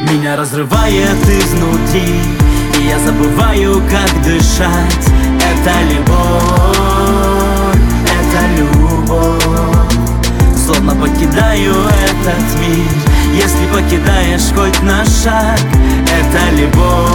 Меня разрывает изнутри, и я забываю, как дышать. Это любовь, это любовь. Словно покидаю этот мир, если покидаешь хоть на шаг. Это любовь,